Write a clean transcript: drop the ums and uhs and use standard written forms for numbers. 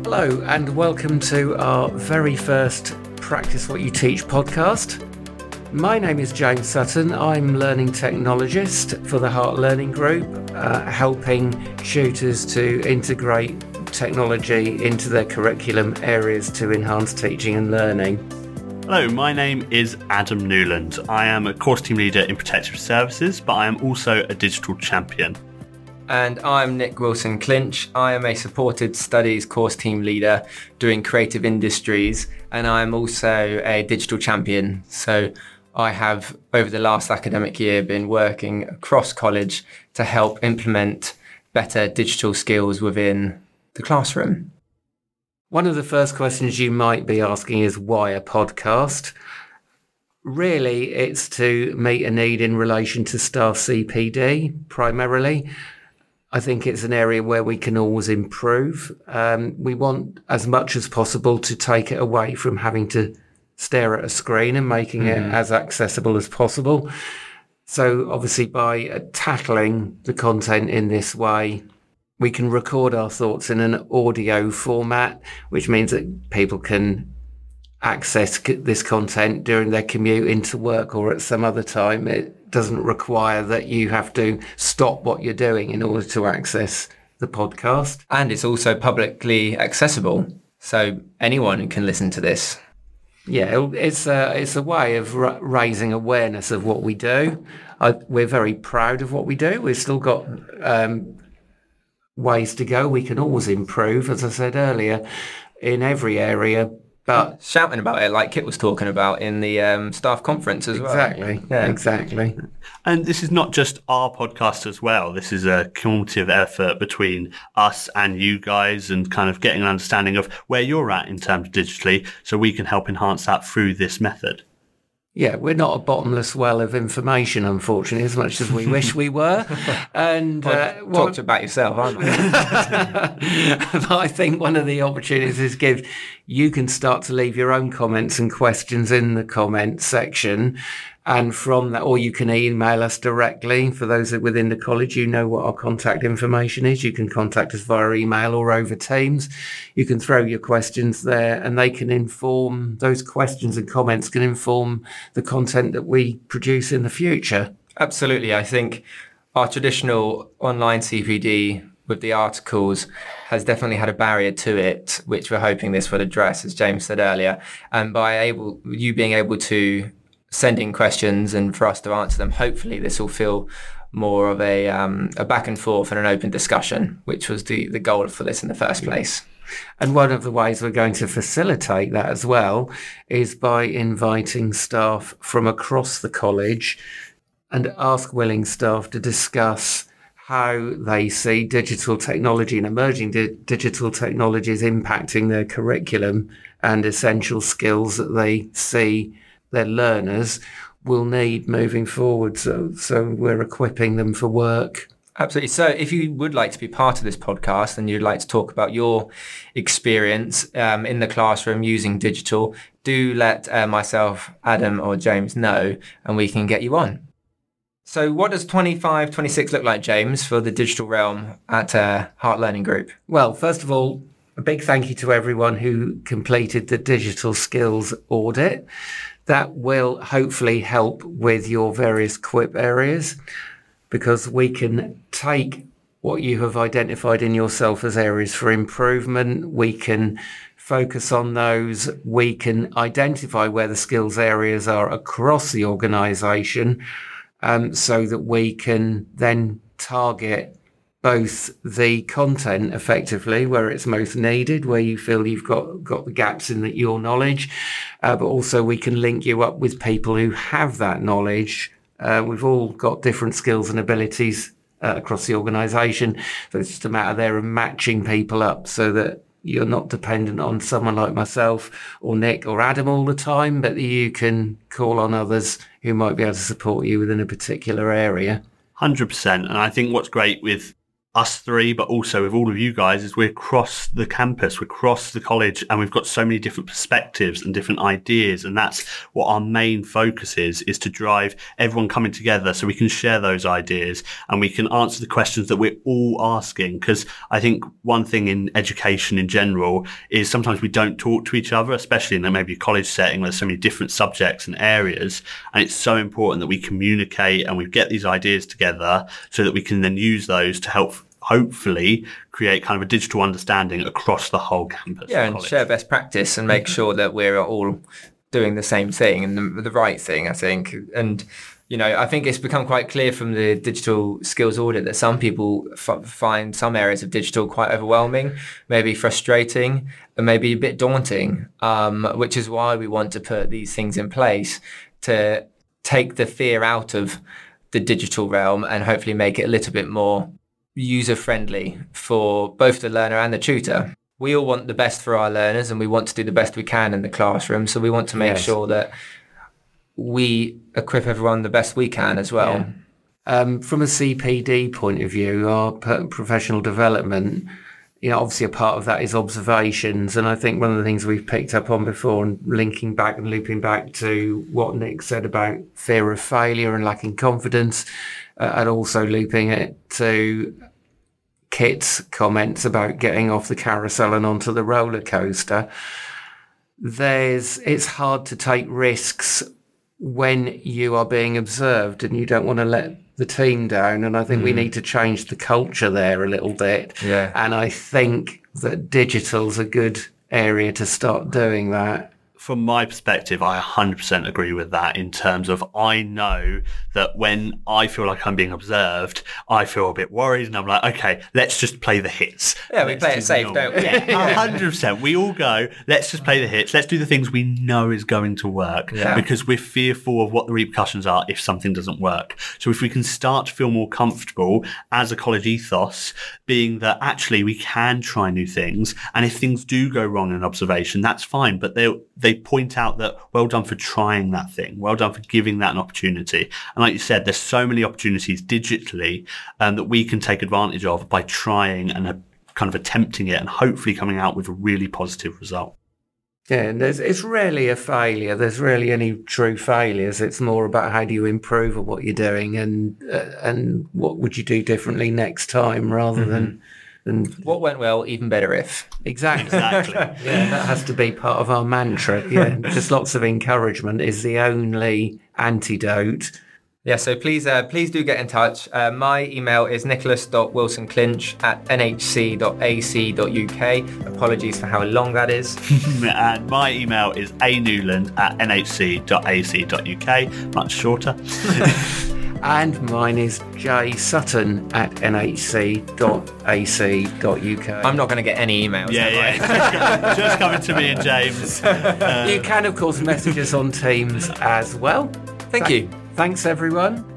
Hello and welcome to our very first Practice What You Teach podcast. My name is James Sutton. I'm learning technologist for the Heart Learning Group, helping tutors to integrate technology into their curriculum areas to enhance teaching and learning. Hello, my name is Adam Newland. I am a course team leader in protective services, but I am also a digital champion. And I'm Nick Wilson-Clinch. I am a supported studies course team leader doing creative industries, and I'm also a digital champion. So I have, over the last academic year, been working across college to help implement better digital skills within the classroom. One of the first questions you might be asking is why a podcast? Really, it's to meet a need in relation to staff CPD, primarily. I think it's an area where we can always improve. We want as much as possible to take it away from having to stare at a screen and making it as accessible as possible. So obviously by tackling the content in this way, we can record our thoughts in an audio format, which means that people can access this content during their commute into work or at some other time. It doesn't require that you have to stop what you're doing in order to access the podcast. And it's also publicly accessible, so anyone can listen to this. Yeah, it's a way of raising awareness of what we do. We're very proud of what we do. We've still got ways to go. We can always improve, as I said earlier, in every area. But shouting about it like Kit was talking about in the staff conference as well. Exactly. And this is not just our podcast as well. This is a cumulative effort between us and you guys and kind of getting an understanding of where you're at in terms of digitally so we can help enhance that through this method. Yeah, we're not a bottomless well of information, unfortunately, as much as we wish we were. And talked about yourself, aren't we? But I think one of the opportunities is you can start to leave your own comments and questions in the comment section. And from that, or you can email us directly. For those that within the college, you know what our contact information is. You can contact us via email or over Teams. You can throw your questions there and they can inform, those questions and comments can inform the content that we produce in the future. Absolutely. I think our traditional online CPD with the articles has definitely had a barrier to it, which we're hoping this would address, as James said earlier. And by you being able to send in questions and for us to answer them, hopefully this will feel more of a back and forth and an open discussion, which was the goal for this in the first place. And one of the ways we're going to facilitate that as well is by inviting staff from across the college and ask willing staff to discuss how they see digital technology and emerging digital technologies impacting their curriculum and essential skills that they see their learners will need moving forward. So we're equipping them for work. Absolutely. So if you would like to be part of this podcast and you'd like to talk about your experience in the classroom using digital, do let myself, Adam or James know and we can get you on. So what does 25-26 look like, James, for the digital realm at Heart Learning Group? Well, first of all, a big thank you to everyone who completed the digital skills audit. That will hopefully help with your various QUIP areas because we can take what you have identified in yourself as areas for improvement. We can focus on those. We can identify where the skills areas are across the organisation so that we can then target both the content effectively where it's most needed, where you feel you've got the gaps in your knowledge, but also we can link you up with people who have that knowledge. We've all got different skills and abilities across the organisation, so it's just a matter there of matching people up so that you're not dependent on someone like myself or Nick or Adam all the time, but you can call on others who might be able to support you within a particular area. 100%. And I think what's great with us three, but also with all of you guys, is we're across the campus, we're across the college, and we've got so many different perspectives and different ideas. And that's what our main focus is to drive everyone coming together so we can share those ideas and we can answer the questions that we're all asking. Because I think one thing in education in general is sometimes we don't talk to each other, especially in maybe a college setting where there's so many different subjects and areas. And it's so important that we communicate and we get these ideas together so that we can then use those to help hopefully create kind of a digital understanding across the whole campus. Yeah, and share best practice and make sure that we're all doing the same thing and the right thing, I think. And, I think it's become quite clear from the digital skills audit that some people find some areas of digital quite overwhelming, maybe frustrating, and maybe a bit daunting, which is why we want to put these things in place to take the fear out of the digital realm and hopefully make it a little bit more user-friendly for both the learner and the tutor. We all want the best for our learners and we want to do the best we can in the classroom. So we want to make sure that we equip everyone the best we can as well. Yeah. From a CPD point of view, our professional development, obviously a part of that is observations. And I think one of the things we've picked up on before, and linking back and looping back to what Nick said about fear of failure and lacking confidence, and also looping it to Kit's comments about getting off the carousel and onto the roller coaster. It's hard to take risks when you are being observed and you don't want to let the team down. And I think we need to change the culture there a little bit. Yeah. And I think that digital's a good area to start doing that. From my perspective, I 100% agree with that in terms of I know that when I feel like I'm being observed, I feel a bit worried and I'm like, okay, let's just play the hits. Yeah, we play it safe, don't we? Yeah, 100%. We all go, let's just play the hits. Let's do the things we know is going to work because we're fearful of what the repercussions are if something doesn't work. So if we can start to feel more comfortable as a college ethos, being that actually we can try new things, and if things do go wrong in an observation, that's fine, but they point out that well done for trying that thing, well done for giving that an opportunity. And like you said, there's so many opportunities digitally that we can take advantage of by trying and kind of attempting it and hopefully coming out with a really positive result. Yeah, and it's rarely a failure. There's rarely any true failures. It's more about how do you improve on what you're doing and what would you do differently next time rather than what went well, even better if. Exactly. Yeah, that has to be part of our mantra. Yeah, just lots of encouragement is the only antidote. Yeah, so please do get in touch. My email is nicholas.wilsonclinch@nhc.ac.uk. Apologies for how long that is. And my email is anewland@nhc.ac.uk. Much shorter. And mine is jsutton@nhc.ac.uk. I'm not going to get any emails. Yeah. Just coming to me and James. You can, of course, message us on Teams as well. Thank you. Thanks, everyone.